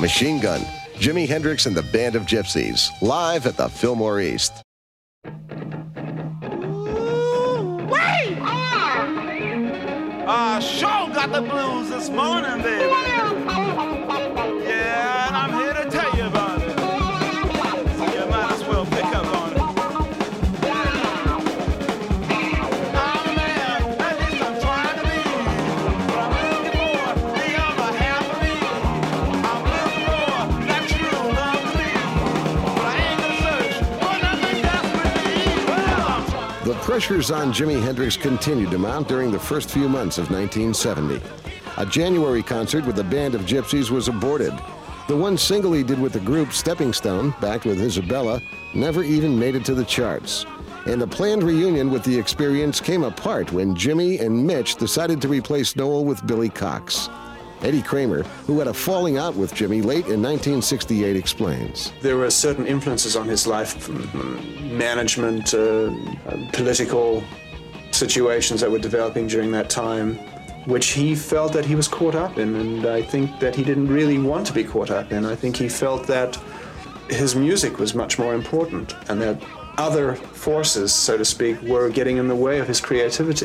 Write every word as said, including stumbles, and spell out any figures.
Machine Gun, Jimi Hendrix and the Band of Gypsys, live at the Fillmore East. Wait! Uh, sure got the blues this morning, baby. Yeah, and I'm here to tell you about it. So you might as well pick up on it. Oh man, at least I'm trying to be. But I'm looking for the other half of me. I'm looking for that true love to me. But I ain't gonna search for nothing desperately. Well, I'm trying. The pressures on Jimi Hendrix continued to mount during the first few months of nineteen seventy. A January concert with the Band of Gypsys was aborted. The one single he did with the group, Stepping Stone, backed with Isabella, never even made it to the charts. And a planned reunion with The Experience came apart when Jimmy and Mitch decided to replace Noel with Billy Cox. Eddie Kramer, who had a falling out with Jimmy late in nineteen sixty-eight, explains. There were certain influences on his life, management, uh, political situations that were developing during that time, which he felt that he was caught up in, and I think that he didn't really want to be caught up in. I think he felt that his music was much more important and that other forces, so to speak, were getting in the way of his creativity.